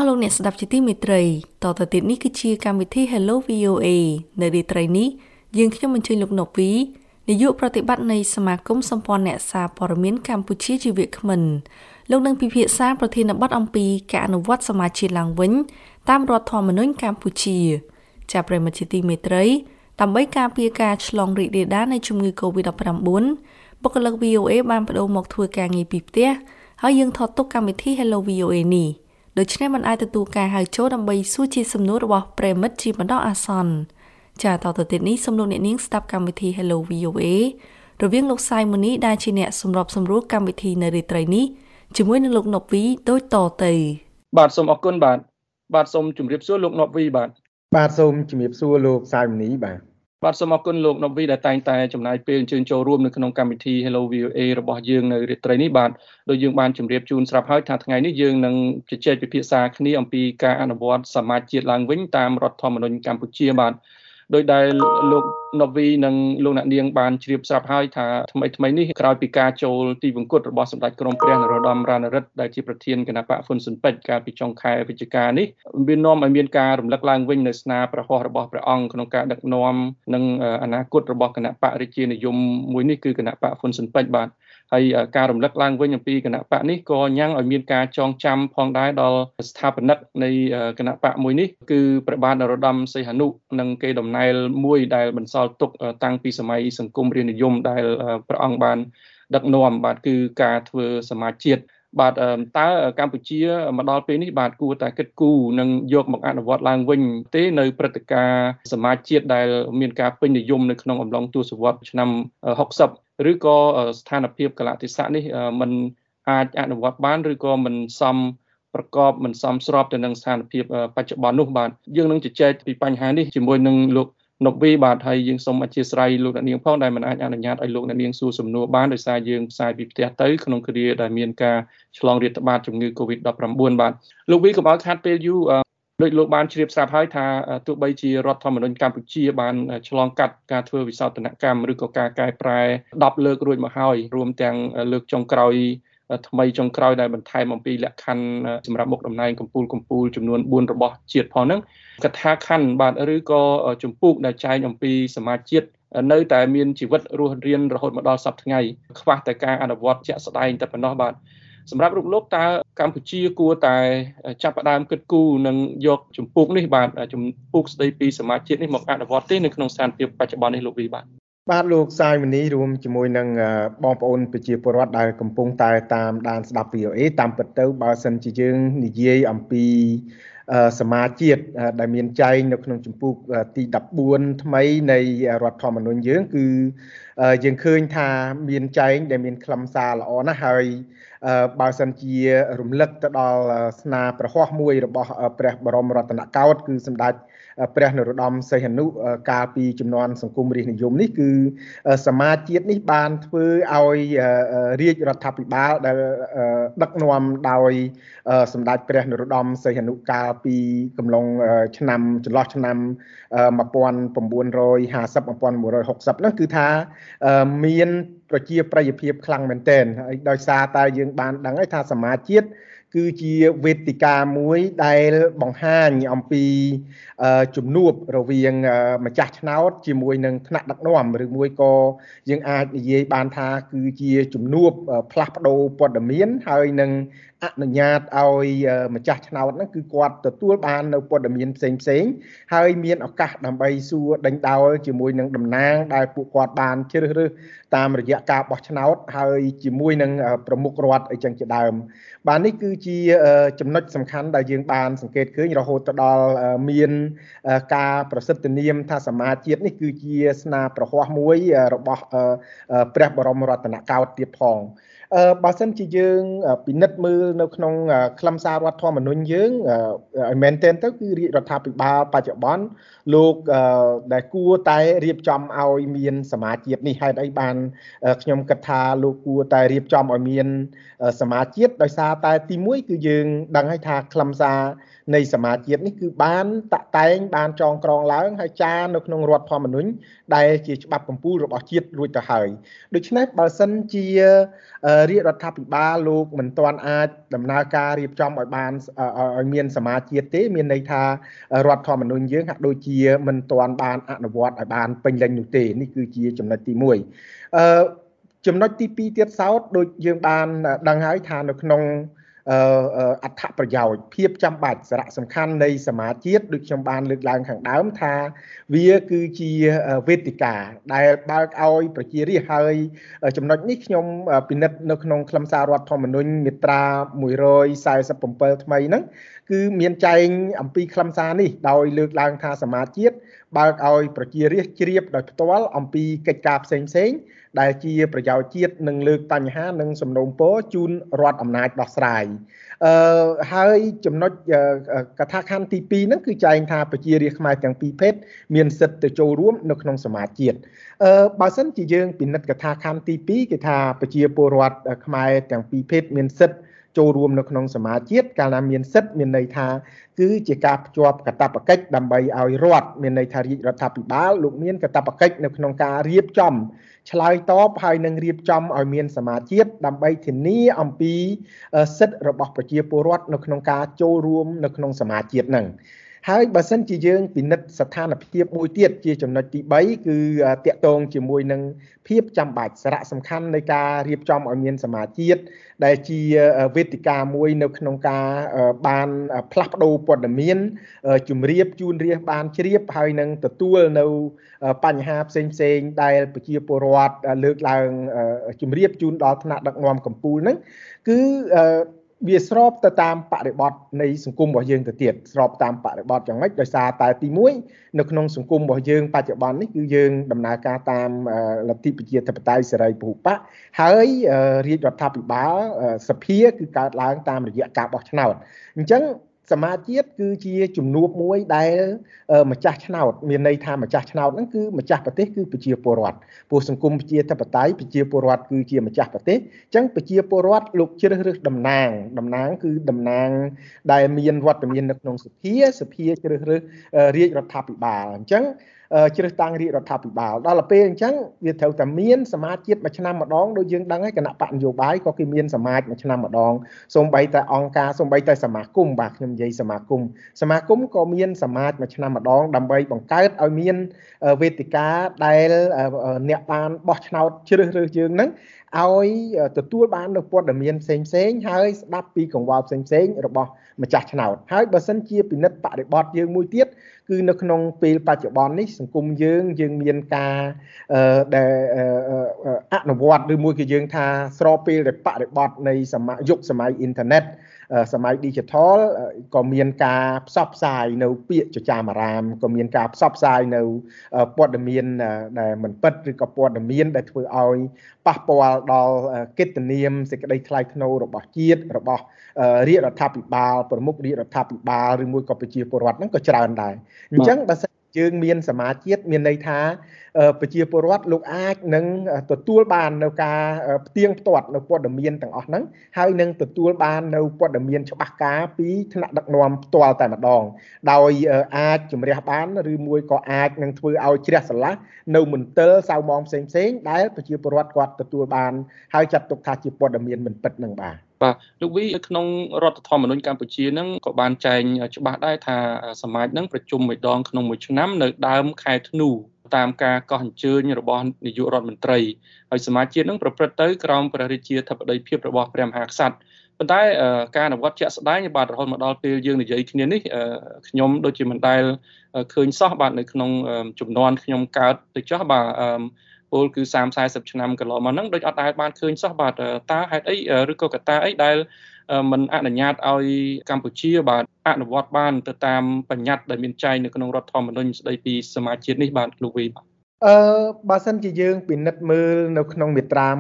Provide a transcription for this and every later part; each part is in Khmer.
លោកអ្នកស្ដាប់ជាទីមេត្រីតទៅទៀតនេះគឺជាកម្មវិធី Hello VOA នៅរាត្រីនេះយើងខ្ញុំអញ្ជើញលោកណូវីនាយកប្រតិបត្តិនៃសមាគមសម្ព័ន្ធអ្នកសារព័ត៌មានកម្ពុជាជាវាគ្មិនលោកនឹងពិភាក្សាប្រធានបទអំពីការអនុវត្តសមាជជាតិឡើងវិញតាមរដ្ឋធម្មនុញ្ញកម្ពុជាចាប់ប្រិយមិត្តជាទីមេត្រីដើម្បីការពារការឆ្លងរីករាលដាលនៃជំងឺ Covid-19 បុគ្គលិក VOA បានបដូរមកធ្វើការងារពីផ្ទះហើយយើងថតទុកកម្មវិធី Hello VOA នេះដូច្នេះមិនអាចទទួលការហៅចូលដើម្បីសួរជាសំណួររបស់ប្រិមិត្តជាបណ្ដោះអាសន្នចាតទៅទៀតនេះសូមលោកអ្នកនាងស្ដាប់កម្មវិធី Hello VOA រវាងលោកសាយម៉ូនីដែលជាអ្នកសម្របសម្រួលកម្មវិធីនៅរាត្រីនេះជាមួយនឹងលោកណូវីដូចតទៅបាទសូមអរគុណបាទសូមជម្រាបសួរលោកណូវីបាទសូមជម្រាបសួរលោកសាយម៉ូនីបាទសូមអរគុណលោកណូវីដែលតែងតែចំណាយពេលអញ្ជើញចូលរួមនៅក្នុងកម្មវិធី Hello VOA របស់យើងនៅរាត្រីនេះបាទដោយយើងបានជម្រាបជូនស្រាប់ហើយថាថ្ងៃនេះយើងនឹងជជែកពិភាក្សាគ្នាអំពីការអនុវត្តសមាជជាតិឡើងវិញតាមរដ្ឋធម្មនុញ្ញកម្ពុជាបាទដោយដែលលោកណូវីនិងលោកអ្នកនាងបានជ្រាបស្រាប់ហើយថាថ្មីនេះក្រោយពីការចូលទីវង្គតរបស់សម្ដេចក្រមព្រះនរោត្តមរណរដ្ឋដែលជាប្រធានគណៈបកហ៊ុនស៊ុនប៉ិចកាលពីចុងខែវិច្ឆិកានេះមាននាំឲ្យមានការរំលឹកឡើងវិញនៅស្នាព្រះហស្ថរបស់ព្រះអង្គក្នុងការដឹកនាំនិងអនាគតរបស់គណៈបករាជានិយមមួយនេះគឺគណៈបកហ៊ុនស៊ុនប៉ិចបាទហើយការរំលឹកឡើងវិញអំពីគណៈបកនេះក៏ញ៉ាំងឲ្យមានការចងចាំផងដែរដល់ស្ថាបនិកនៃគណៈបកមួយនេះគឺព្រះបាទនរោត្តមសីហនុនិងគេតំណែលមួយដែលបន្សល់ទុកតាំងពីសម័យសង្គមរាស្ត្រនិយមដែលព្រះអង្គបានដឹកនាំបាទគឺការធ្វើសមាជជាតិបាទតើកម្ពុជាមកដល់ពេលនេះបាទគួរតែគិតគូរនិងយកមកអនុវត្តឡើងវិញទេនៅព្រឹត្តិការណ៍សមាជជាតិដែលមានការពេញនិយមនៅក្នុងអំឡុងទសវត្សរ៍ឆ្នាំ60ឬក៏ស្ថានភាពកលៈទេសៈនេះมันអាចអនុវត្តបានឬក៏มันសមប្រកបមិនសមស្របទៅនឹងស្ថានភាពបច្ចុប្បន្ននោះបាទយើងនឹងជជែកពីបញ្ហានេះជាមួយនឹងលោកណូវីបាទហើយយើងសូមអធិស្ឋានលោកអ្នកនាងផងដែលមិនអាចអនុញ្ញាតឲ្យលោកអ្នកនាងសួរសំណួរបានដោយសារយើងផ្សាយពីផ្ទះទៅក្នុងគ្រាដែលមានការឆ្លងរាតត្បាតជំងឺ Covid-19 បាទលោកវីកុំឲ្យខាត់ពេលយូរដោយលោកបានជ្រាបស្រាប់ហើយថាទោះបីជារដ្ឋធម្មនុញ្ញកម្ពុជាបានឆ្លងកាត់ការធ្វើវិសោធនកម្មឬក៏ការកែប្រែ10លើករួចមកហើយរួមទាំងលើកចុងក្រោយថ្មីចុងក្រោយដែលបន្ថែមអំពីលក្ខខណ្ឌសម្រាប់មុខតំណែងកម្ពូលចំនួន4របស់ជាតិផងហ្នឹងកថាខណ្ឌបាទឬក៏ជំពូកដែលចែងអំពីសមាជជាតិនៅតែមានជីវិតរស់រានរហូតមកដល់សប្តាហ៍ថ្ងៃខ្វះតែការអនុវត្តជាក់ស្ដែងតែប៉ុណ្ណោះបាទសម្រាប់លោកតើកម្ពុជាគួរតែចាប់ផ្ដើមគិតគូរនិងយកជំពូកនេះបាទជំពូកស្ដីពីសមាជជាតិនេះមកអនុវត្តទេនៅក្នុងស្ថានភាពបច្ចុប្បន្ននេះលោកវីបាទលោកសាយមនីរួមជាមួយនឹងបងប្អូនប្រជាពលរដ្ឋដែលកំពុងតែតាមដានស្ដាប់ VOA តាមពិតទៅបើសិនជាយើងនិយាយអំពីសមាជជាតិដែលមានចែងនៅក្នុងជំពូកទី14ថ្មីនៃរដ្ឋធម្មនុញ្ញយើងគឺយើងឃើញថាមានចែងដែលមានខ្លឹមសារល្អណាស់ហើយបើសិនជារំលឹកទៅដល់ស្នាព្រះហស្ថមួយរបស់ព្រះបរមរតនកោដ្ឋគឺសម្ដេចព្រះនរោត្តមសីហនុកាលពីជំនាន់សង្គមរាស្ត្រនិយមនេះគឺសមាជជាតិនេះបានធ្វើឲ្យរាជរដ្ឋាភិបាលដែលដឹកនាំដោយសម្ដេចព្រះនរោត្តមសីហនុកាលពីកំឡុងឆ្នាំចន្លោះឆ្នាំ1950 1960ហ្នឹងគឺថាមានប្រជាប្រិយភាពខ្លាំងមែនទែនហើយដោយសារតែយើងបានដឹងហើយថាសមាជជាតិគឺជាវេទិកាមួយដែលបង្ហាញអំពីជំនួបរវាងម្ចាស់ឆ្នោតជាមួយនឹងថ្នាក់ដឹកនាំឬមួយក៏យើងអាចនិយាយបានថាគឺជាជំនួបផ្លាស់ប្ដូរព័ត៌មានហើយនឹងអនុញ្ញាតឲ្យម្ចាស់ឆ្នោតហ្នឹងគឺគាត់ទទួលបាននៅព័ត៌មានផ្សេងហើយមានឱកាសដើម្បីសួរដេញដោលជាមួយនឹងតំណាងដែលពួកគាត់បានជ្រើសរើសតាមរយៈការបោះឆ្នោតហើយជាមួយនឹងប្រមុខរដ្ឋអីចឹងជាដើមបាទនេះគឺជាចំណុចសំខាន់ដែលយើងបានសង្កេតឃើញរហូតដល់មានការប្រសិទ្ធនាមថាសមាជជាតិនេះគឺជាស្នាព្រះហស្ថមួយរបស់ព្រះបរមរតនកោដ្ឋទៀតផងបើសិនជាយើងពិនិត្យមើលនៅក្នុងខ្លឹមសាររដ្ឋធម្មនុញ្ញយើងឲ្យមែនទែនទៅគឺរាជរដ្ឋាភិបាលបច្ចុប្បន្នលោកដែលគួរតែរៀបចំឲ្យមានសមាជជាតិនេះហេតុអីបានខ្ញុំគិតថាលោកគួរតែរៀបចំឲ្យមានសមាជជាតិដោយសារតែទី1គឺយើងដឹងហើយថាខ្លឹមសារនៃសមាជជាតិនេះគឺបានតាក់តែងបានចងក្រងឡើងហើយចារនៅក្នុងរដ្ឋធម្មនុញ្ញដែលជាច្បាប់កំពូលរបស់ជាតិរួចទៅហើយដូច្នេះបើសិនជារាជរដ្ឋាភិបាលលោកមិនទាន់អាចដំណើរការរៀបចំឲ្យបានឲ្យមានសមាជជាតិទេមានន័យថារដ្ឋធម្មនុញ្ញយើងហាក់ដូចជាមិនទាន់បានអនុវត្តឲ្យបានពេញលេញនោះទេនេះគឺជាចំណុចទី1ចំណុចទី2ទៀតសោតដូចយើងបានដឹងហើយថានៅក្នុងអត្ថប្រយោជន៍ភាពចាំបាច់សារៈសំខាន់នៃសមាជជាតិដូចខ្ញុំបានលើកឡើងខាងដើមថាវាគឺជាវេទិកាដែលបើកឲ្យប្រជារាស្ត្រហើយចំណុចនេះខ្ញុំពិនិត្យនៅក្នុងខ្លឹមសាររដ្ឋធម្មនុញ្ញមាត្រា147ថ្មីហ្នឹងគឺមានចែងអំពីខ្លឹមសារនេះដោយលើកឡើងថាសមាជជាតិបើកឲ្យប្រជារាស្ត្រជ្រាបដោយផ្ទាល់អំពីកិច្ចការផ្សេងៗដែលជាប្រយោជន៍ជាតិនិងលើកបញ្ហានិងសំណូមពរជូនរដ្ឋអំណាចដោះស្រាយហើយចំណុចកថាខណ្ឌទី2ហ្នឹងគឺចែងថាប្រជារាស្ត្រខ្មែរទាំងពីរភេទមានសិទ្ធិទៅចូលរួមនៅក្នុងសមាជជាតិបើសិនជាយើងពិនិត្យកថាខណ្ឌទី2គេថាប្រជាពលរដ្ឋខ្មែរទាំងពីរភេទមានសិទ្ធិចូលរួមនៅក្នុងសមាជជាតិកាលណាមានសិទ្ធិមានន័យថាគឺជាការភ្ជាប់កាតព្វកិច្ចដើម្បីឲ្យរដ្ឋមានន័យថារាជរដ្ឋាភិបាលលោកមានកាតព្វកិច្ចនៅក្នុងការរៀបចំឆ្លើយតបហើយនឹងរៀបចំឲ្យមានសមាជជាតិដើម្បីធានាអំពីសិទ្ធិរបស់ប្រជាពលរដ្ឋនៅក្នុងការចូលរួមនៅក្នុងសមាជជាតិហ្នឹងហើយបើសិនជាយើងពិនិត្យស្ថានភាពមួយទៀតជាចំណុចទី3គឺតាក់ទងជាមួយនឹងភាពចាំបាច់សារៈសំខាន់នៃការរៀបចំឲ្យមានសមាជជាតិដែលជាវេទិកាមួយនៅក្នុងការបានផ្លាស់ប្ដូរព័ត៌មានជំរាបជូនរាស្ត្របានជ្រាបហើយនឹងទទួលនៅបញ្ហាផ្សេងដែលប្រជាពលរដ្ឋលើកឡើងជំរាបជូនដល់ថ្នាក់ដឹកនាំកម្ពុជាហ្នឹងគឺវាស្របទៅតាមបរិបទនៃសង្គមរបស់យើងទៅទៀតស្របតាមបរិបទយ៉ាងម៉េចដោយសារតែទី1នៅក្នុងសង្គមរបស់យើងបច្ចុប្បន្ននេះគឺយើងដំណើរការតាមលទ្ធិប្រជាធិបតេយ្យសេរីពហុបកហើយរាជរដ្ឋាភិបាលសភាគឺកើតឡើងតាមរយៈការបោះឆ្នោតអញ្ចឹងសមាជជាតិគឺជាជំនួបមួយដែលម្ចាស់ឆ្នោតមានន័យថាម្ចាស់ឆ្នោតហ្នឹងគឺម្ចាស់ប្រទេសគឺប្រជាពលរដ្ឋព្រោះសង្គមប្រជាធិបតេយ្យប្រជាពលរដ្ឋគឺជាម្ចាស់ប្រទេសអញ្ចឹងប្រជាពលរដ្ឋលោកជ្រើសរើសតំណាងគឺតំណាងដែលមានវត្តមាននៅក្នុងសភាជ្រើសរើសរាជរដ្ឋាភិបាលអញ្ចឹងជ្រើសតាំងរាជរដ្ឋាភិបាលដល់ពេលអញ្ចឹងវាត្រូវតែមានសមាជជាតិមួយឆ្នាំម្ដងដូចយើងដឹងហើយគណៈបកនយោបាយក៏គេមានសមាជមួយឆ្នាំម្ដងសូម្បីតែអង្គការសូម្បីតែសមាគមបាទខ្ញុំនិយាយសមាគមក៏មានសមាជមួយឆ្នាំម្ដងដើម្បីបង្កើតឲ្យមានវេទិកាដែលអ្នកបានបោះឆ្នោតជ្រើសរើសយើងហ្នឹងឲ្យទទួលបាននូវព័ត៌មានផ្សេងហើយស្ដាប់ពីកង្វល់ផ្សេងរបស់ម្ចាស់ឆ្នោតហើយបើសិនជាពិនិត្យបរិបទយើងមួយទៀតគឺនៅក្នុងពេលបច្ចុប្បន្ននេះសង្គមយើងមានការដែលអនុវត្តឬមួយគឺយើងថាស្របពេលដែលបរិបទនៃយុគសម័យអ៊ីនធឺណិតសម័យ digital ក៏មានការផ្សព្វផ្សាយនៅពាក្យចចាមអារាមក៏មានការផ្សព្វផ្សាយនៅព័ត៌មានដែលមិនពិតឬក៏ព័ត៌មានដែលធ្វើឲ្យប៉ះពាល់ដល់កិត្តិនាមសេចក្តីថ្លៃថ្នូររបស់ជាតិរបស់រាជរដ្ឋាភិបាលប្រមុខរាជរដ្ឋាភិបាលឬមួយក៏ប្រជាពលរដ្ឋហ្នឹងក៏ច្រើនដែរអញ្ចឹងបើសិនយើងមានសមាជជាតិមានន័យថាប្រជាពលរដ្ឋលោកអាចនឹងទទួលបាននៅការផ្ទៀងផ្ទាត់នៅព័ត៌មានទាំងអស់ហ្នឹងហើយនឹងទទួលបាននៅព័ត៌មានច្បាស់ការពីថ្នាក់ដឹកនាំផ្ទាល់តែម្ដងដោយអាចជំរះបានឬមួយក៏អាចនឹងធ្វើឲ្យជ្រះស្រឡះនៅមន្ទិលសៅមងផ្សេងដែលប្រជាពលរដ្ឋគាត់ទទួលបានហើយចាត់ទុកថាជាព័ត៌មានមិនពិតនឹងបាទលោកវីក្នុងរដ្ឋធម្មនុញ្ញកម្ពុជាហ្នឹងក៏បានចែងច្បាស់ដែរថាសមាជហ្នឹងប្រជុំមួយដងក្នុងមួយឆ្នាំនៅដើមខែធ្នូតាមការកោះអញ្ជើញរបស់នាយករដ្ឋមន្ត្រីហើយសមាជជាតិនឹងប្រព្រឹត្តទៅក្រោមព្រះរាជាធិបតីភាពរបស់ព្រះមហាក្សត្រប៉ុន្តែការអនុវត្តជាក់ស្ដែងបាទរហូតមកដល់ពេលយើងនិយាយគ្នានេះខ្ញុំដូចជាមិនដែលឃើញសោះបាទនៅក្នុងចំនួនខ្ញុំកើតទៅចោះបាទពលគឺ30-40ឆ្នាំកន្លងមកហ្នឹងដូចអត់ដែលបានឃើញសោះបាទតើហេតុអីឬក៏កត្តាអីដែលមិនអនុញ្ញាតឲ្យកម្ពុជាបាទអនុវត្តបានទៅតាមបញ្ញត្តិដែលមានចែងនៅក្នុងរដ្ឋធម្មនុញ្ញស្ដីពីសមាជជាតិនេះបាទលោកវីបាទបើសិនជាយើងពិនិត្យមើលនៅក្នុងមាត្រា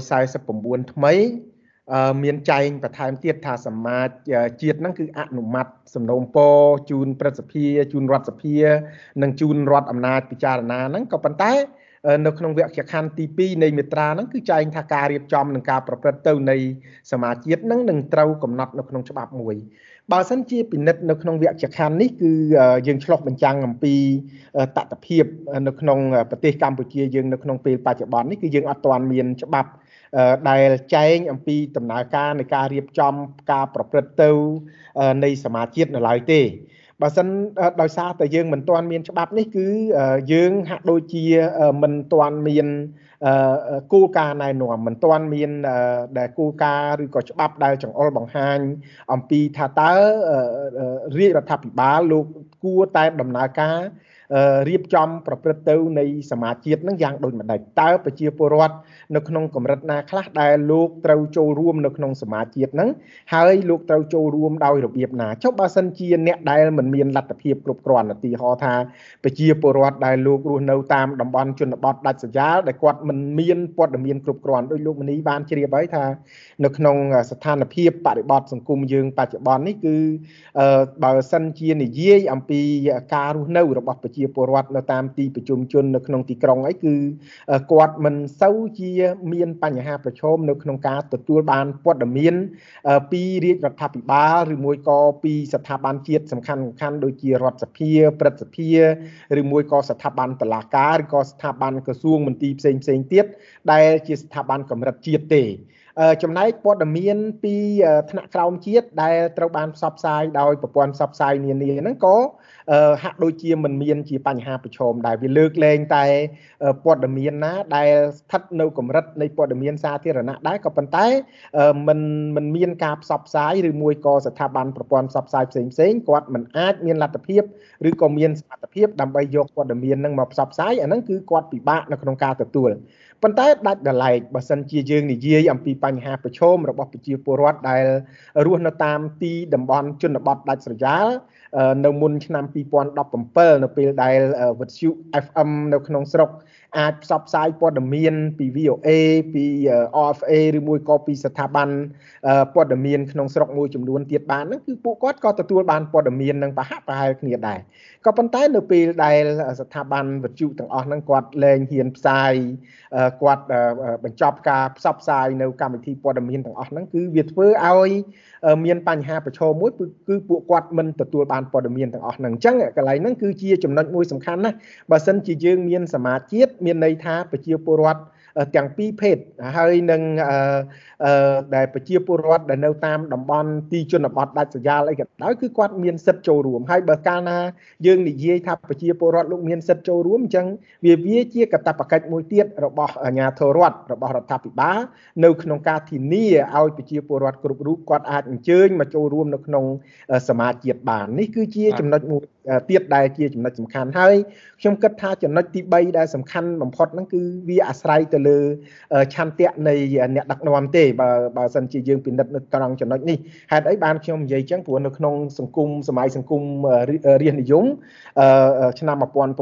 149ថ្មីមានចែងបន្ថែមទៀតថាសមាជជាតិហ្នឹងគឺអនុម័តសំណូមពរជូនព្រឹទ្ធសភាជូនរដ្ឋសភានិងជូនរដ្ឋអំណាចពិចារណាហ្នឹងក៏ប៉ុន្តែនៅក្នុងវគ្គខណ្ឌទី2នៃមាត្រាហ្នឹងគឺចែងថាការរៀបចំនិងការប្រព្រឹត្តទៅនៃសមាជជាតិហ្នឹងនឹងត្រូវកំណត់នៅក្នុងច្បាប់មួយបើសិនជាពិនិត្យនៅក្នុងវគ្គខណ្ឌនេះគឺយើងឆ្លុះបញ្ចាំងអំពីតថភាពនៅក្នុងប្រទេសកម្ពុជាយើងនៅក្នុងពេលបច្ចុប្បន្ននេះគឺយើងអត់ទាន់មានច្បាប់ដែលចែងអំពីដំណើរការនៃការរៀបចំការប្រព្រឹត្តទៅនៃសមាជជាតិនៅឡើយទេបើសិនដោយសារតែយើងមិនទាន់មានច្បាប់នេះគឺយើងហាក់ដូចជាមិនទាន់មានគោលការណ៍ណែនាំមិនទាន់មានដែលគោលការណ៍ឬក៏ច្បាប់ដែលចង្អុលបង្ហាញអំពីថាតើរាជរដ្ឋាភិបាលលោកគួរតែដំណើរការរៀបចំប្រព្រឹត្តទៅនៃសមាជជាតិនឹងយ៉ាងដូចម្ដេចតើប្រជាពលរដ្ឋនៅក្នុងកម្រិតណាខ្លះដែលលោកត្រូវចូលរួមនៅក្នុងសមាជជាតិហ្នឹងហើយលោកត្រូវចូលរួមដោយរបៀបណាចុះបើសិនជាអ្នកដែលមិនមានលទ្ធភាពគ្រប់គ្រាន់ឧទាហរណ៍ថាប្រជាពលរដ្ឋដែលលោករស់នៅតាមតំបន់ជនបទដាច់ស្រយាលដែលគាត់មិនមានព័ត៌មានគ្រប់គ្រាន់ដោយលោកមនីបានជ្រាបហើយថានៅក្នុងស្ថានភាពបរិបទសង្គមយើងបច្ចុប្បន្ននេះគឺបើសិនជានិយាយអំពីការរស់នៅរបស់ប្រជាពលរដ្ឋនៅតាមទីប្រជុំជននៅក្នុងទីក្រុងអីគឺគាត់មិនសូវជាមានបញ្ហាប្រឈមនៅក្នុងការទទួលបានព័ត៌មានពីរាជរដ្ឋាភិបាលឬមួយក៏ពីស្ថាប័នជាតិសំខាន់ៗដូចជារដ្ឋសភាព្រឹទ្ធសភាឬមួយក៏ស្ថាប័នតុលាការឬក៏ស្ថាប័នក្រសួងមន្ទីរផ្សេងៗទៀតដែលជាស្ថាប័នកម្រិតជាតិទេចំណែកព័ត៌មានពីថ្នាក់ក្រោមជាតិដែលត្រូវបានផ្សព្វផ្សាយដោយប្រព័ន្ធផ្សព្វផ្សាយនានាហ្នឹងក៏ហាក់ដូចជាមិនមានជាបញ្ហាប្រឈមដែលវាលើកលែងតែព័ត៌មានណាដែលស្ថិតនៅកម្រិតនៃព័ត៌មានសាធារណៈដែរក៏ប៉ុន្តែមិនមានការផ្សព្វផ្សាយឬមួយក៏ស្ថាប័នប្រព័ន្ធផ្សព្វផ្សាយផ្សេងគាត់មិនអាចមានលទ្ធភាពឬក៏មានសមត្ថភាពដើម្បីយកព័ត៌មានហ្នឹងមកផ្សព្វផ្សាយអាហ្នឹងគឺគាត់ពិបាកនៅក្នុងការទទួលប៉ុន្តែដាច់ដライបើសិនជាយើងនិយាយអំពីបញ្ហាប្រឈមរបស់ប្រជាពលរដ្ឋដែលរស់នៅតាមទីតំបន់ជនបទដាច់ស្រយាលនៅមុនឆ្នាំ2017នៅពេលដែលវិទ្យុ FM នៅក្នុងស្រុកអាចផ្សព្វផ្សាយព័ត៌មានពី VOA ពី RFA ឬមួយក៏ពីស្ថាប័នព័ត៌មានក្នុងស្រុកមួយចំនួនទៀតបានហ្នឹងគឺពួកគាត់ក៏ទទួលបានព័ត៌មាននឹងប្រហាក់ប្រហែលគ្នាដែរក៏ប៉ុន្តែនៅពេលដែលស្ថាប័នវិទ្យុទាំងអស់ហ្នឹងគាត់លែងហ៊ានផ្សាយគាត់បញ្ចប់ការផ្សព្វផ្សាយនៅកម្មវិធីព័ត៌មានទាំងអស់ហ្នឹងគឺវាធ្វើឲ្យមានបញ្ហាប្រឈមមួយគឺពួកគាត់មិនទទួលបានព័ត៌មានទាំងអស់ហ្នឹងអញ្ចឹងកន្លែងហ្នឹងគឺជាចំណុចមួយសំខាន់ណាស់បើសិនជាយើងមានសមាជជាតិមានន័យថាប្រជាពលរដ្ឋទាំងពីរភេទហើយនឹងដែលប្រជាពលរដ្ឋដែលនៅតាមតំបន់ទីជនបទដាច់ស្រយាលអីក៏ដោយគឺគាត់មានសិទ្ធិចូលរួមហើយបើកាលណាយើងនិយាយថាប្រជាពលរដ្ឋលោកមានសិទ្ធិចូលរួមអញ្ចឹងវាជាកាតព្វកិច្ចមួយទៀតរបស់អាជ្ញាធររដ្ឋរបស់រដ្ឋាភិបាលនៅក្នុងការធានាឲ្យប្រជាពលរដ្ឋគ្រប់រូបគាត់អាចអញ្ជើញមកចូលរួមនៅក្នុងសមាជជាតិបាននេះគឺជាចំណុចមួយទៀតដែលជាចំណុចសំខាន់ហើយខ្ញុំគិតថាចំណុចទី3ដែលសំខាន់បំផុតហ្នឹងគឺវាអាស្រ័យទៅលើឆន្ទៈនៃអ្នកដឹកនាំទេបើសិនជាយើងពិនិត្យនៅត្រង់ចំណុចនេះហេតុអីបានខ្ញុំនិយាយចឹងព្រោះនៅក្នុងសង្គមសម័យសង្គមរាស្ត្រនិយមឆ្នាំ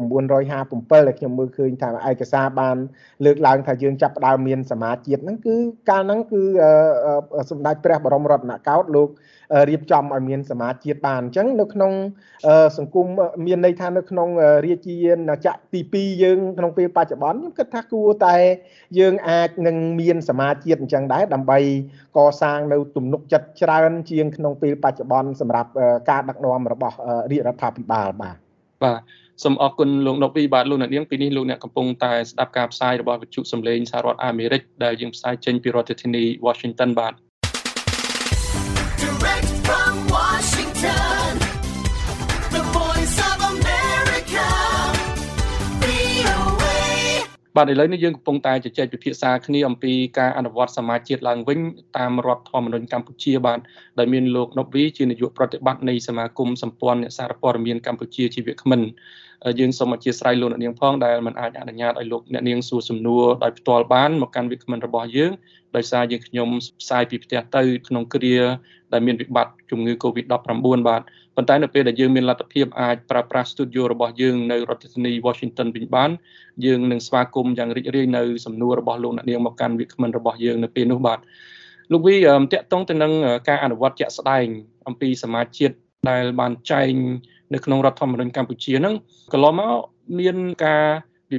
1957ដែលខ្ញុំមើលឃើញថាឯកសារបានលើកឡើងថាយើងចាប់ផ្ដើមមានសមាជជាតិហ្នឹងគឺកាលហ្នឹងគឺសម្ដេចព្រះបរមរតនកោដ្ឋលោករៀបចំឲ្យមានសមាជជាតិបានអញ្ចឹងនៅក្នុងសង្គមមានន័យថានៅក្នុងរាជាណាចក្រទី2យើងក្នុងពេលបច្ចុប្បន្នខ្ញុំគិតថាគួរតែយើងអាចនឹងមានសមាជជាតិអញ្ចឹងដែរដើម្បីកសាងនៅទំនុកចិត្តច្រើនជាងក្នុងពេលបច្ចុប្បន្នសម្រាប់ការដឹកនាំរបស់រាជរដ្ឋាភិបាលបាទសូមអរគុណលោកណូវីបាទលោកអ្នកនាងពីនេះលោកអ្នកកំពុងតែស្ដាប់ការផ្សាយរបស់វិទ្យុសំឡេងសហរដ្ឋអាមេរិកដែលយើងផ្សាយចេញពីរដ្ឋធានី Washington បាទ Direct from Washington, the voice of America, VOA. បាទឥឡូវនេះយើងកំពុងតែជជែកពិភាក្សាគ្នាអំពីការអនុវត្តសមាជជាតិឡើងវិញតាមរដ្ឋធម្មនុញ្ញកម្ពុជាបាទដែលមានលោកណូវីជានាយកប្រតិបត្តិនៃសមាគមសម្ព័ន្ធអ្នកសារព័ត៌មានកម្ពុជាជាវាគ្មិនយើងសូមអធិស្ឋានលោកអ្នកនាងផងដែលមិនអាចអនុញ្ញាតឲ្យលោកអ្នកនាងសួរសំណួរដោយផ្ទាល់បានមកកាន់វាគ្មិនរបស់យើងដោយសារយើងខ្ញុំផ្សាយពីផ្ទះទៅក្នុងគ្រាដែលមានវិបត្តិជំងឺ Covid-19 បាទប៉ុន្តែនៅពេលដែលយើងមានលទ្ធភាពអាចប្រើប្រាស់ studio របស់យើងនៅរដ្ឋធានី Washington វិញបានយើងនឹងស្វាគមន៍យ៉ាងរីករាយនៅសំណួររបស់លោកអ្នកនាងមកកាន់វាគ្មិនរបស់យើងនៅពេលនោះបាទលោកវីតាក់ទងទៅនឹងការអនុវត្តជាក់ស្ដែងអំពីសមាជជាតិដែលបានចែងនៅក្នុងរដ្ឋធម្មនុញ្ញកម្ពុជាហ្នឹងកន្លងមកមានការវិភាគ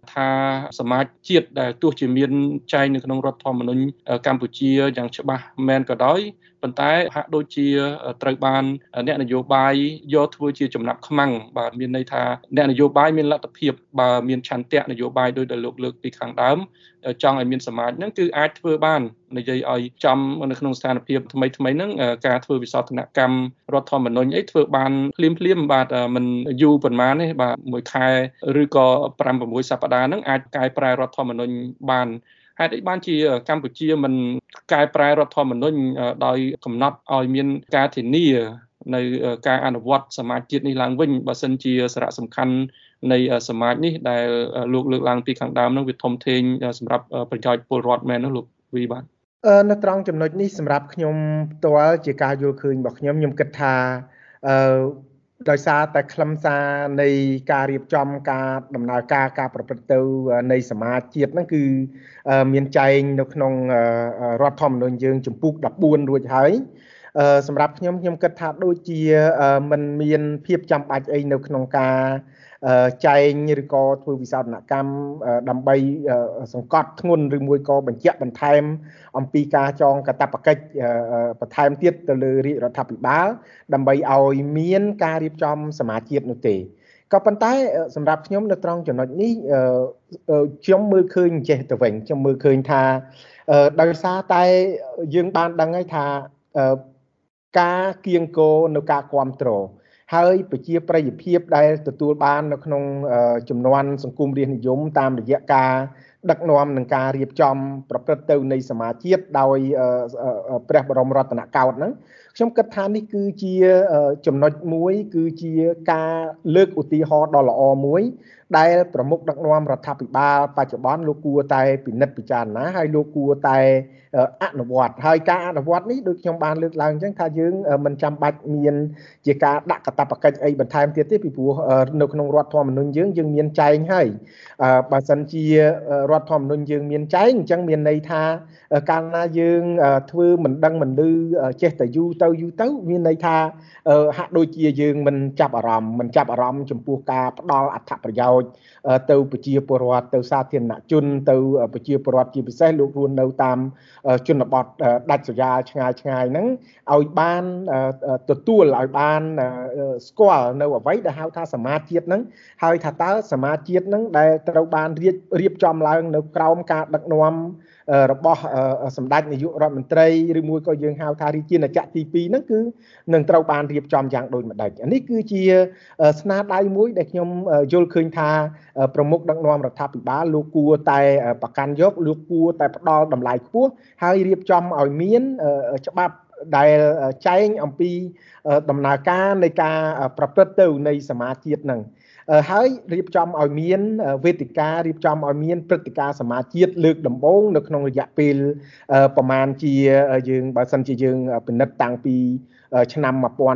ថាសមាជជាតិដែលទោះជាមានចែងនៅក្នុងរដ្ឋធម្មនុញ្ញកម្ពុជាយ៉ាងច្បាស់មែនក៏ដោយប៉ុន្តែហាក់ដូចជាត្រូវបានអ្នកនយោបាយយកធ្វើជាចំណាប់ខ្មាំងបាទមានន័យថាអ្នកនយោបាយមានលទ្ធភាពបើមានឆន្ទៈនយោបាយដោយដែលលោកលើកពីខាងដើមចង់ឲ្យមានសមាជហ្នឹងគឺអាចធ្វើបាននិយាយឲ្យចំនៅក្នុងស្ថានភាពថ្មីហ្នឹងការធ្វើវិសោធនកម្មរដ្ឋធម្មនុញ្ញអីធ្វើបានភ្លាមបាទមិនយូរប៉ុន្មានទេបាទមួយខែឬក៏ 5-6 សប្តាហ៍ហ្នឹងអាចកែប្រែរដ្ឋធម្មនុញ្ញបានហេតុអីបានជាកម្ពុជាមិនកែប្រែរដ្ឋធម្មនុញ្ញដោយកំណត់ឲ្យមានការធានានៅការអនុវត្តសមាជជាតិនេះឡើងវិញបើសិនជាសារៈសំខាន់នៃសមាជនេះដែលលោកលើកឡើងពីខាងដើមនោះវាធំធេងសម្រាប់ប្រយោជន៍ពលរដ្ឋមែននោះលោកវីបាទនៅត្រង់ចំណុចនេះសម្រាប់ខ្ញុំផ្ទាល់ជាការយល់ឃើញរបស់ខ្ញុំគិតថាដោយសារតែខ្លឹមសារនៃការរៀបចំការដំណើរការប្រព្រឹត្តទៅនៃសមាជជាតិហ្នឹងគឺមានចែងនៅក្នុងរដ្ឋធម្មនុញ្ញយើងជំពូក14រួចហើយសម្រាប់ខ្ញុំគិតថាដូចជាมันមានភាពចាំបាច់អីនៅក្នុងការចែងឬក៏ធ្វើវិសោធនកម្មដើម្បីសង្កត់ធ្ងន់ឬមួយក៏បញ្ជាក់បន្ថែមអំពីការចងកាតព្វកិច្ចបន្ថែមទៀតទៅលើរាជរដ្ឋាភិបាលដើម្បីឲ្យមានការរៀបចំសមាជជាតិនោះទេក៏ប៉ុន្តែសម្រាប់ខ្ញុំនៅត្រង់ចំណុចនេះខ្ញុំមើលឃើញចេះទៅវិញខ្ញុំមើលឃើញថាដោយសារតែយើងបានដឹងហើយថាការគៀងគរនៅការគ្រប់គ្រងហើយប្រជាប្រិយភាពដែលទទួលបាននៅក្នុងចំនួនសង្គមរាស្ត្រនិយមតាមរយៈការដឹកនាំនឹងការរៀបចំប្រព្រឹត្តទៅនៃសមាជជាតិដោយព្រះបរមរតនកោដ្ឋហ្នឹងខ្ញុំគិតថានេះគឺជាចំណុចមួយគឺជាការលើកឧទាហរណ៍ដ៏ល្អមួយដែលប្រមុខដឹកនាំរដ្ឋាភិបាលបច្ចុប្បន្នលោកគួរតែពិនិត្យពិចារណាហើយលោកគួរតែអនុវត្តហើយការអនុវត្តនេះដូចខ្ញុំបានលើកឡើងអញ្ចឹងថាយើងមិនចាំបាច់មានជាការដាក់កាតព្វកិច្ចអីបន្ថែមទៀតទេពីព្រោះនៅក្នុងរដ្ឋធម្មនុញ្ញយើងមានចែងហើយបើសិនជារដ្ឋធម្មនុញ្ញយើងមានចែងអញ្ចឹងមានន័យថាកាលណាយើងធ្វើមិនដឹងមិនឮចេះតែយូរទៅមានន័យថាហាក់ដូចជាយើងមិនចាប់អារម្មណ៍ចំពោះការផ្ដល់អត្ថប្រយោជន៍ទៅប្រជាពលរដ្ឋទៅសាធារណជនទៅប្រជាពលរដ្ឋជាពិសេសលោករស់នៅតាមជនបទដាច់ស្រយាលឆ្ងាយហ្នឹងឲ្យបានទទួលឲ្យបានស្គាល់នៅអ្វីដែលហៅថាសមាជជាតិហ្នឹងហើយថាតើសមាជជាតិហ្នឹងដែលត្រូវបានរៀបចំឡើងនៅក្រោមការដឹកនាំរបស់សម្ដេចនាយករដ្ឋមន្ត្រីឬមួយក៏យើងហៅថារាជាណាចក្រទី2ហ្នឹងគឺនឹងត្រូវបានរៀបចំយ៉ាងដូចម្ដេចនេះគឺជាស្នាដៃមួយដែលខ្ញុំយល់ឃើញថាប្រមុខដឹកនាំរដ្ឋាភិបាលលោកគួរតែប្រកាន់យកលោកគួរតែផ្ដល់តម្លៃខ្ពស់ហើយរៀបចំឲ្យមានច្បាប់ដែលចែងអំពីដំណើរការនៃការប្រព្រឹត្តទៅនៃសមាជជាតិហ្នឹងហើយរៀបចំឲ្យមានវេទិការៀបចំឲ្យមានព្រឹត្តិការណ៍សមាជជាតិលើកដំបូងនៅក្នុងរយៈពេលប្រមាណជាយើងបើសិនជាយើងពិនិត្យតាំងពីឆ្នាំ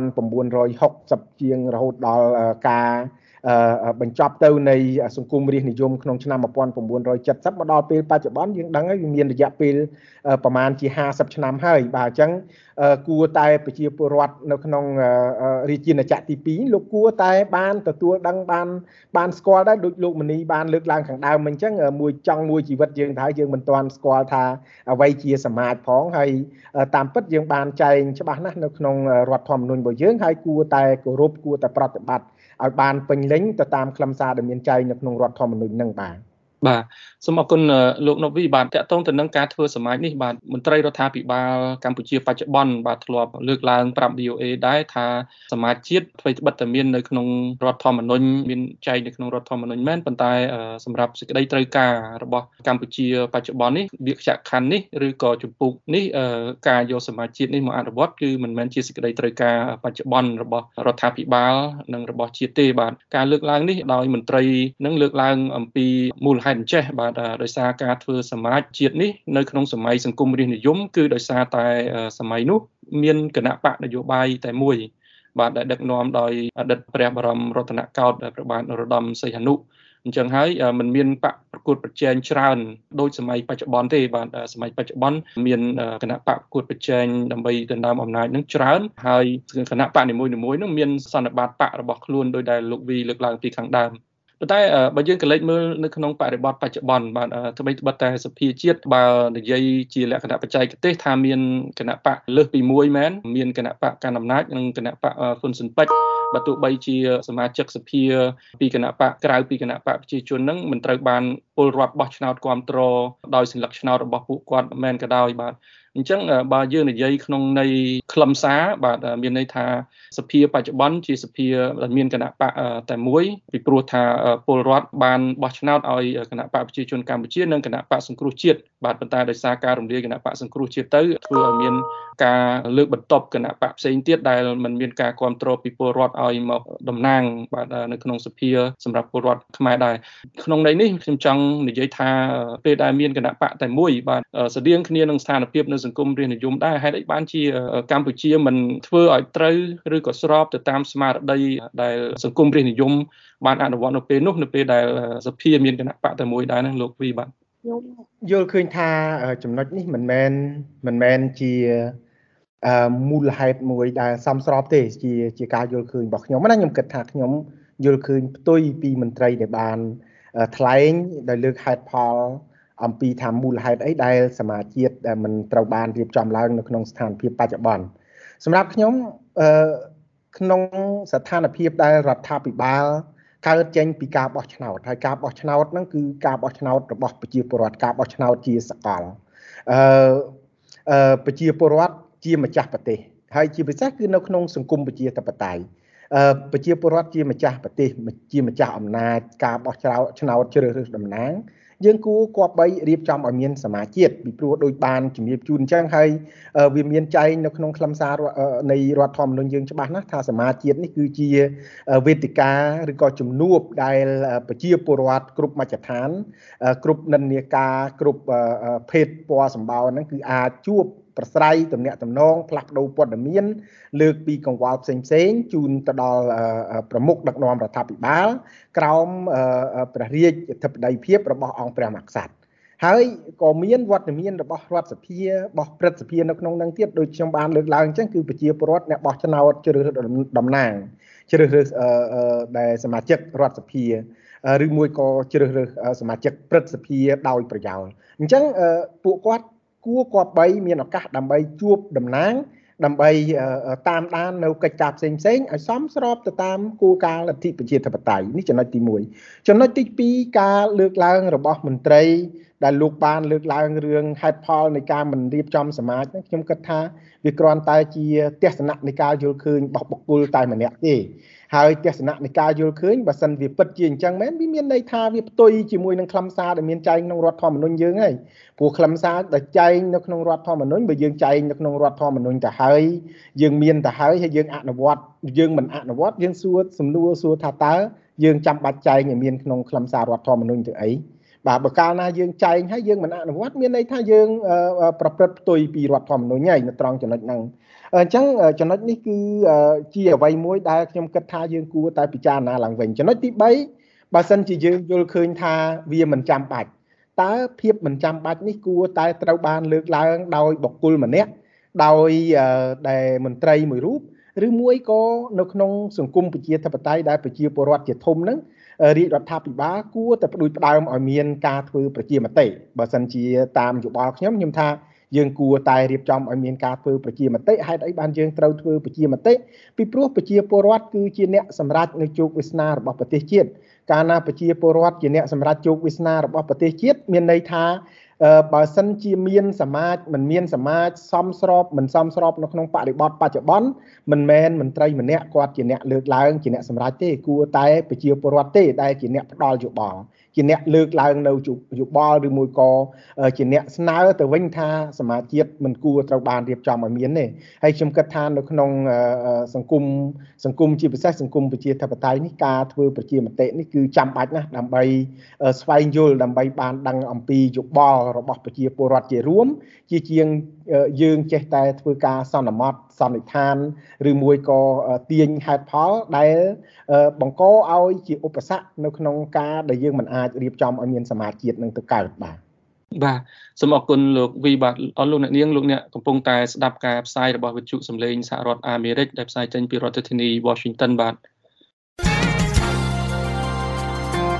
1960ជាងរហូតដល់ការបញ្ចប់ទៅនៃសង្គមរាស្ត្រនិយមក្នុងឆ្នាំ1970មកដល់ពេលបច្ចុប្បន្នយើងដឹងហើយវាមានរយៈពេលប្រមាណជា50ឆ្នាំហើយបាទអញ្ចឹងគួរតែប្រជាពលរដ្ឋនៅក្នុងរាជាណាចក្រទី2លោកគួរតែបានទទួលដឹងបានស្គាល់ដែរដូចលោកមនីបានលើកឡើងខាងដើមអញ្ចឹងមួយជីវិតយើងថាយើងមិនទាន់ស្គាល់ថាអ្វីជាសមាជផងហើយតាមពិតយើងបានចែងច្បាស់ណាស់នៅក្នុងរដ្ឋធម្មនុញ្ញរបស់យើងហើយគួរតែគោរពគួរតែប្រតិបត្តិឲ្យបានពេញលេញទៅតាមខ្លឹមសារដែលមានចែងនៅក្នុងរដ្ឋធម្មនុញ្ញហ្នឹងបាទសូមអរគុណលោកណូវីបាទតកតងទៅនឹងការធ្វើសមាជនេះបាទមន្ត្រីរដ្ឋាភិបាលកម្ពុជាបច្ចុប្បន្នបាទធ្លាប់លើកឡើងប្រាប់ VOA ដែរថាសមាជជាតិអ្វីត្បិតតែមាននៅក្នុងរដ្ឋធម្មនុញ្ញមានចែងនៅក្នុងរដ្ឋធម្មនុញ្ញមែនប៉ុន្តែសម្រាប់សេចក្តីត្រូវការរបស់កម្ពុជាបច្ចុប្បន្ននេះវាក្យខណ្ឌនេះឬក៏ជំពូកនេះការយកសមាជជាតិនេះមកអនុវត្តគឺមិនមែនជាសេចក្តីត្រូវការបច្ចុប្បន្នរបស់រដ្ឋាភិបាលនិងរបស់ជាតិទេបាទការលើកឡើងនេះដោយមន្ត្រីនឹងលើកឡើងអំពីមូលហេតុអញ្ចេះបាទដោយសារការធ្វើសមាជជាតិនេះនៅក្នុងសម័យសង្គមរាស្ត្រនិយមគឺដោយសារតែសម័យនោះមានគណៈបកនយោបាយតែមួយបាទដែលដឹកនាំដោយអតីតព្រះបរមរតនកោដ្ឋព្រះបាទនរោត្តមសីហនុអញ្ចឹងហើយมันមានបកប្រកួតប្រជែងច្រើនដូចសម័យបច្ចុប្បន្នទេបាទសម័យបច្ចុប្បន្នមានគណៈបកប្រកួតប្រជែងដើម្បីដណ្ដើមអំណាចនឹងច្រើនហើយគណៈបកនីមួយៗនឹងមានសន្និបាតបករបស់ខ្លួនដោយដែលលោកវីលើកឡើងពីខាងដើមប៉ុន្តែបើយើងក៏លេចមើលនៅក្នុងបរិបទបច្ចុប្បន្នបាទថ្មីត្បិតតែសភាជាតិបើនិយាយជាលក្ខណៈបច្ចេកទេសថាមានគណៈបកលើសពីមួយមែនមានគណៈបកកណ្ដាលអំណាចនិងគណៈបកហ៊ុនស៊ិនប៉ិចបើទោះបីជាសមាជិកសភាពីគណៈបកក្រៅពីគណៈបកប្រជាជននឹងមិនត្រូវបានពលរដ្ឋបោះឆ្នោតគ្រប់គ្រងដោយសញ្ញាឆ្នោតរបស់ពួកគាត់មែនក៏ដោយបាទអញ្ចឹងបើយើងនិយាយក្នុងន័យខ្លឹមសារបាទមានន័យថាសភាបច្ចុប្បន្នជាសភាដែលមានគណៈបកតែមួយពីព្រោះថាពលរដ្ឋបានបោះឆ្នោតឲ្យគណៈបកប្រជាជនកម្ពុជានិងគណៈបកសង្គ្រោះជាតិបាទប៉ុន្តែដោយសារការរំលាយគណៈបកសង្គ្រោះជាតិទៅធ្វើឲ្យមានការលើកបន្ទប់គណៈបកផ្សេងទៀតដែលមិនមានការគ្រប់គ្រងពីពលរដ្ឋឲ្យមកតំណាងបាទនៅក្នុងសភាសម្រាប់ពលរដ្ឋខ្មែរដែរក្នុងន័យនេះខ្ញុំចង់និយាយថាពេលដែលមានគណៈបកតែមួយបាទស្តៀងគ្នានឹងស្ថានភាពនៅសង្គមរាស្ត្រនិយមដែរហេតុអីបានជាកម្ពុជាមិនធ្វើឲ្យត្រូវឬក៏ស្របទៅតាមស្មារតីដែលសង្គមរាស្ត្រនិយមបានអនុវត្តនៅពេលនោះនៅពេលដែលសភាមានគណៈបកតែមួយដែរហ្នឹងលោកវីបាទខ្ញុំយល់ឃើញថាចំណុចនេះមិនមែនជាមូលហេតុមួយដែលសមស្របទេជាការយល់ឃើញរបស់ខ្ញុំណាខ្ញុំគិតថាខ្ញុំយល់ឃើញផ្ទុយពីមន្ត្រីដែលបានថ្លែងដោយលើកហេតុផលអំពីថាមូលហេតុអីដែលសមាជជាតិដែលមិនត្រូវបានរៀបចំឡើងនៅក្នុងស្ថានភាពបច្ចុប្បន្នសម្រាប់ខ្ញុំក្នុងស្ថានភាពដែលរដ្ឋាភិបាលកើតចេញពីការបោះឆ្នោតហើយការបោះឆ្នោតហ្នឹងគឺការបោះឆ្នោតរបស់ប្រជាពលរដ្ឋការបោះឆ្នោតជាសកលប្រជាពលរដ្ឋជាម្ចាស់ប្រទេសហើយជាពិសេសគឺនៅក្នុងសង្គមប្រជាធិបតេយ្យប្រជាពលរដ្ឋជាម្ចាស់ប្រទេសជាម្ចាស់អំណាចការបោះឆ្នោតជ្រើសរើសតំណាងយើងគួរគប្បីរៀបចំឲ្យមានសមាជជាតិពីព្រោះដូចបានជំរាបជូនអញ្ចឹងហើយវាមានចែងនៅក្នុងខ្លឹមសារនៃរដ្ឋធម្មនុញ្ញយើងច្បាស់ណាស់ថាសមាជជាតិនេះគឺជាវេទិកាឬក៏ជំនួបដែលប្រជាពលរដ្ឋគ្រប់មជ្ឈដ្ឋានគ្រប់និន្នាការគ្រប់ភេទពណ៌សម្បោរហ្នឹងគឺអាចជួបប្រស្រ័យទំនាក់ទំនងផ្លាស់ប្ដូរព័ត៌មានលើកពីកង្វល់ផ្សេងជូនទៅដល់ប្រមុខដឹកនាំរដ្ឋាភិបាលក្រោមព្រះរាជអធិបតីភាពរបស់អង្គព្រះមហាក្សត្រហើយក៏មានវត្តមានរបស់រដ្ឋសភារបស់ព្រឹទ្ធសភានៅក្នុងនឹងទៀតដូចខ្ញុំបានលើកឡើងអញ្ចឹងគឺប្រជាពលរដ្ឋអ្នកបោះឆ្នោតជ្រើសរើសតំណាងជ្រើសរើសដែលសមាជិករដ្ឋសភាឬមួយក៏ជ្រើសរើសសមាជិកព្រឹទ្ធសភាដោយប្រយោលអញ្ចឹងពួកគាត់គួរគប្បីមានឱកាសដើម្បីជួបតំណាងដើម្បីតាមដាននៅកិច្ចការផ្សេងៗឲ្យសមស្របទៅតាមគោលការណ៍លទ្ធិប្រជាធិបតេយ្យនេះចំណុចទី1ចំណុចទី2ការលើកឡើងរបស់មន្ត្រីដែលលោកបានលើកឡើងរឿងហេតុផលនៃការមិនរៀបចំសមាជហ្នឹងខ្ញុំគិតថាវាគ្រាន់តែជាទស្សនៈនៃការយល់ឃើញរបស់បុគ្គលតែម្នាក់ទេហើយទស្សនៈនៃការយល់ឃើញបើសិនវាពិតជាអញ្ចឹងមែនវាមានន័យថាវាផ្ទុយជាមួយនឹងខ្លឹមសារដែលមានចែងក្នុងរដ្ឋធម្មនុញ្ញយើងហើយព្រោះខ្លឹមសារដែលចែងនៅក្នុងរដ្ឋធម្មនុញ្ញបើយើងចែងនៅក្នុងរដ្ឋធម្មនុញ្ញទៅហើយយើងមានទៅហើយយើងអនុវត្តយើងមិនអនុវត្តយើងសួរសំណួរសួរថាតើយើងចាំបាច់ចែងឲ្យមានក្នុងខ្លឹមសាររដ្ឋធម្មនុញ្ញទៅអីបាទបើកាលណាយើងចែងហើយយើងមិនអនុវត្តមានន័យថាយើងប្រព្រឹត្តផ្ទុយពីរដ្ឋធម្មនុញ្ញហើយនៅត្រង់ចំណុចហ្នឹងអញ្ចឹងចំណុចនេះគឺជាអ្វីមួយដែលខ្ញុំគិតថាយើងគួរតែពិចារណាឡើងវិញចំណុចទី3បើសិនជាយើងយល់ឃើញថាវាមិនចាំបាច់តើភាពមិនចាំបាច់នេះគួរតែត្រូវបានលើកឡើងដោយបុគ្គលម្នាក់ដោយដែលមន្ត្រីមួយរូបឬមួយក៏នៅក្នុងសង្គមប្រជាធិបតេយ្យដែលប្រជាពលរដ្ឋជាធំហ្នឹងរាជរដ្ឋាភិបាលគួរតែផ្ដួចផ្ដើមឲ្យមានការធ្វើប្រជាមតិបើសិនជាតាមយោបល់ខ្ញុំថាយើងគួរតែរៀបចំឲ្យមានការធ្វើប្រជាមតិហេតុអីបានយើងត្រូវធ្វើប្រជាមតិពីព្រោះប្រជាពលរដ្ឋគឺជាអ្នកសម្រេចនៅជោគវាសនារបស់ប្រទេសជាតិកាលណាប្រជាពលរដ្ឋជាអ្នកសម្រេចជោគវាសនារបស់ប្រទេសជាតិមានន័យថាបើសិនជាមានសមាជមិនមានសមាជសមស្របមិនសមស្របនៅក្នុងបរិបទបច្ចុប្បន្នមិនមែនមន្ត្រីម្នាក់គាត់ជាអ្នកលើកឡើងជាអ្នកសម្រេចទេគួរតែប្រជាពលរដ្ឋទេដែលជាអ្នកផ្ដល់យោបល់ជាអ្នកលើកឡើងនៅយោបល់ឬមួយក៏ជាអ្នកស្នើទៅវិញថាសមាជមិនគួរត្រូវបានរៀបចំឲ្យមានទេហើយខ្ញុំគិតថានៅក្នុងសង្គមជាពិសេសសង្គមប្រជាធិបតេយ្យនេះការធ្វើប្រជាមតិនេះគឺចាំបាច់ណាស់ដើម្បីស្វែងយល់ដើម្បីបានដឹងអំពីយោបល់របស់ប្រជាពលរដ្ឋជារួមជាជាងយើងចេះតែធ្វើការសន្មតសន្និដ្ឋានឬមួយក៏ទាញហេតុផលដែលបង្កឲ្យជាឧបសគ្គនៅក្នុងការដែលយើងមិនអាចរៀបចំឲ្យមានសមាជជាតិនឹងទៅកើតបាទសូមអរគុណលោកវីបាទអរលោកអ្នកនាងលោកអ្នកកំពុងតែស្ដាប់ការផ្សាយរបស់វិទ្យុសំឡេងសហរដ្ឋអាមេរិកដែលផ្សាយចេញពីរដ្ឋធានី Washington បាទ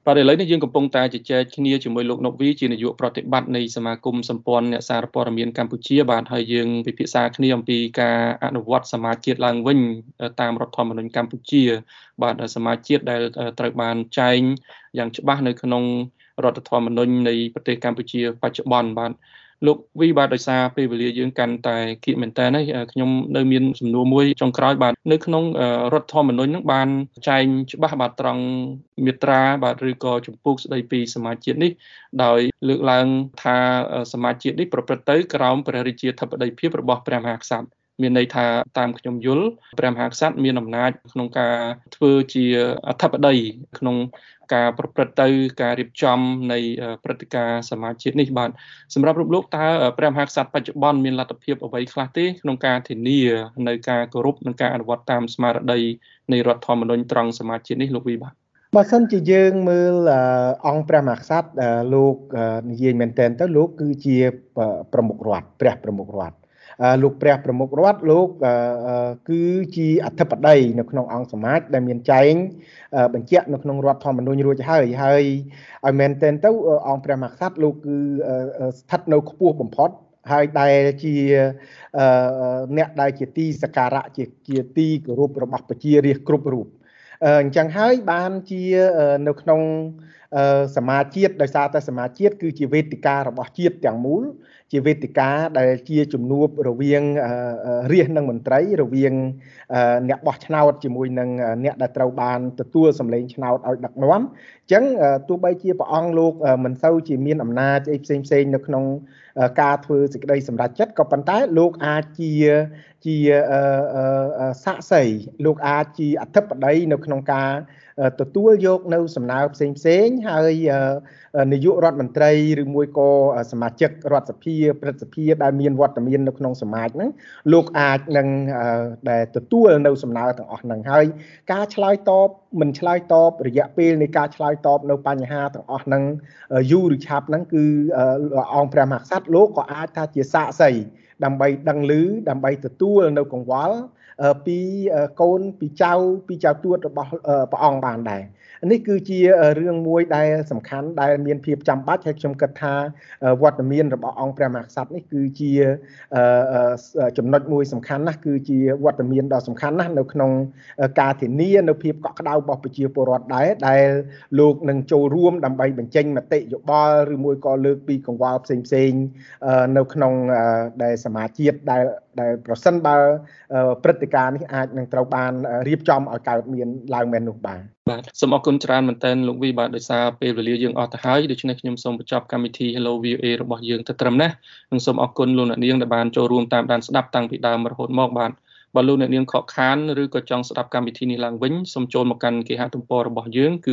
បាទឥឡូវនេះយើងកំពុងតែជជែកគ្នាជាមួយលោកណុកវីជានាយកប្រតិបត្តិនៃសមាគមសម្ព័ន្ធអ្នកសារព័ត៌មានកម្ពុជាបាទហើយយើងពិភាក្សាគ្នាអំពីការអនុវត្តសមាជជាតិឡើងវិញតាមរដ្ឋធម្មនុញ្ញកម្ពុជាបាទសមាជជាតិដែលត្រូវបានចែងយ៉ាងច្បាស់នៅក្នុងរដ្ឋធម្មនុញ្ញនៃប្រទេសកម្ពុជាបច្ចុប្បន្នបាទលោកវីបាទដោយសារពេលវេលាយើងកាន់តែគៀកមែនតើហើយខ្ញុំនៅមានសំណួរមួយចុងក្រោយបាទនៅក្នុងរដ្ឋធម្មនុញ្ញហ្នឹងបានចែងច្បាស់បាទត្រង់មាត្រាបាទឬក៏ជំពូកស្ដីពីសមាជជាតិនេះដោយលើកឡើងថាសមាជជាតិនេះប្រព្រឹត្តទៅក្រោមព្រះរាជាធិបតីភាពរបស់ព្រះមហាក្សត្រមានន័យថាតាមខ្ញុំយល់ព្រះមហាក្សត្រមានអំណាចក្នុងការធ្វើជាអធិបតីក្នុងការប្រព្រឹត្តទៅការរៀបចំនៃព្រឹត្តិការណ៍សមាជជាតិនេះបាទសម្រាប់លោកតើព្រះមហាក្សត្របច្ចុប្បន្នមានលទ្ធភាពអ្វីខ្លះទេក្នុងការធានានៅការគោរពនិងការអនុវត្តតាមស្មារតីនៃរដ្ឋធម្មនុញ្ញត្រង់សមាជជាតិនេះលោកវីបាទបើសិនជាយើងមើលអង្គព្រះមហាក្សត្រលោកនិយាយមែនទែនទៅលោកគឺជាប្រមុខរដ្ឋព្រះប្រមុខរដ្ឋលោកព្រះប្រមុខរដ្ឋលោកគឺជាអធិបតីនៅក្នុងអង្គសមាជដែលមានចែងបញ្ជាក់នៅក្នុងរដ្ឋធម្មនុញ្ញរួចហើយឲ្យមែនទែនទៅអង្គព្រះមហាក្សត្រលោកគឺស្ថិតនៅខ្ពស់បំផុតហើយដែលជាអ្នកដែលជាទីសក្ការៈជាទីគោរពរបស់ប្រជារាស្ត្រគ្រប់រូបអញ្ចឹងហើយបានជានៅក្នុងសមាជជាតិដោយសារតែសមាជជាតិគឺជាវេទិការបស់ជាតិទាំងមូលជាវេទិកាដែលជាជំនួបរវាងរាស្ត្រនិងមន្ត្រីរវាងអ្នកបោះឆ្នោតជាមួយនឹងអ្នកដែលត្រូវបានទទួលសម្លេងឆ្នោតឲ្យដឹកនាំអញ្ចឹងទោះបីជាព្រះអង្គលោកមិនសូវជាមានអំណាចអីផ្សេងនៅក្នុងការធ្វើសេចក្តីសម្រេចចិត្តក៏ប៉ុន្តែលោកអាចជាសាក្សីលោកអាចជាអធិបតីនៅក្នុងការទទួលយកនៅសំណើផ្សេងហើយនាយករដ្ឋមន្ត្រីឬមួយក៏សមាជិករដ្ឋសភាព្រឹទ្ធសភាដែលមានវត្តមាននៅក្នុងសមាជហ្នឹងលោកអាចនឹងដែលទទួលនៅសំណើទាំងអស់ហ្នឹងហើយការឆ្លើយតបមិនឆ្លើយតបរយៈពេលនៃការឆ្លើយតបនៅបញ្ហាទាំងអស់ហ្នឹងយូរឬឆាប់ហ្នឹងគឺអង្គព្រះមហាក្សត្រលោកក៏អាចថាជាសាក្សីដើម្បីដឹងឮដើម្បីទទួលនៅកង្វល់ពីកូនពីចៅទួតរបស់ព្រះអង្គបានដែរនេះគឺជារឿងមួយដែលសំខាន់ដែលមានភាពចាំបាច់ហើយខ្ញុំគិតថាវត្តមានរបស់អង្គព្រះមហាក្សត្រនេះគឺជាចំណុចមួយសំខាន់ណាស់គឺជាវត្តមានដ៏សំខាន់ណាស់នៅក្នុងការធានានៅភាពកក់ក្ដៅរបស់ប្រជាពលរដ្ឋដែរដែលលោកនឹងចូលរួមដើម្បីបញ្ចេញមតិយោបល់ឬមួយក៏លើកពីកង្វល់ផ្សេងនៅក្នុងដែលសមាជជាតិដែលប្រសិនបើព្រឹត្តិការណ៍នេះអាចនឹងត្រូវបានរៀបចំឲ្យកើតមានឡើងមែននោះបាទសូមអរគុណច្រើនមែនទែនលោកវីបាទដោយសារពេលវេលាយើងអស់ទៅហើយដូច្នេះខ្ញុំសូមបញ្ចប់កម្មវិធី Hello VOA របស់យើងទៅត្រឹមនេះនិងសូមអរគុណលោកអ្នកនាងដែលបានចូលរួមតាមដានស្ដាប់តាំងពីដើមរហូតមកបាទបើលោកអ្នកនាងខកខានឬក៏ចង់ស្ដាប់កម្មវិធីនេះឡើងវិញសូមចូលមកកាន់គេហទំព័ររបស់យើងគឺ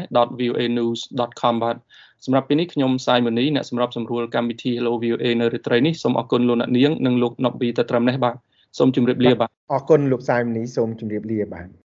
khmer.voanews.com បាទសម្រាប់ពេលនេះខ្ញុំសាយមនីអ្នកសម្របសម្រួលកម្មវិធី Hello VOA នៅរាត្រីនេះសូមអរគុណលោកអ្នកនាងនិងលោកណុកវីទៅត្រឹមនេះបាទសូមជម្រាបលាបាទអរគុណលោកសាយមនីសូមជម្រាបលាបាទ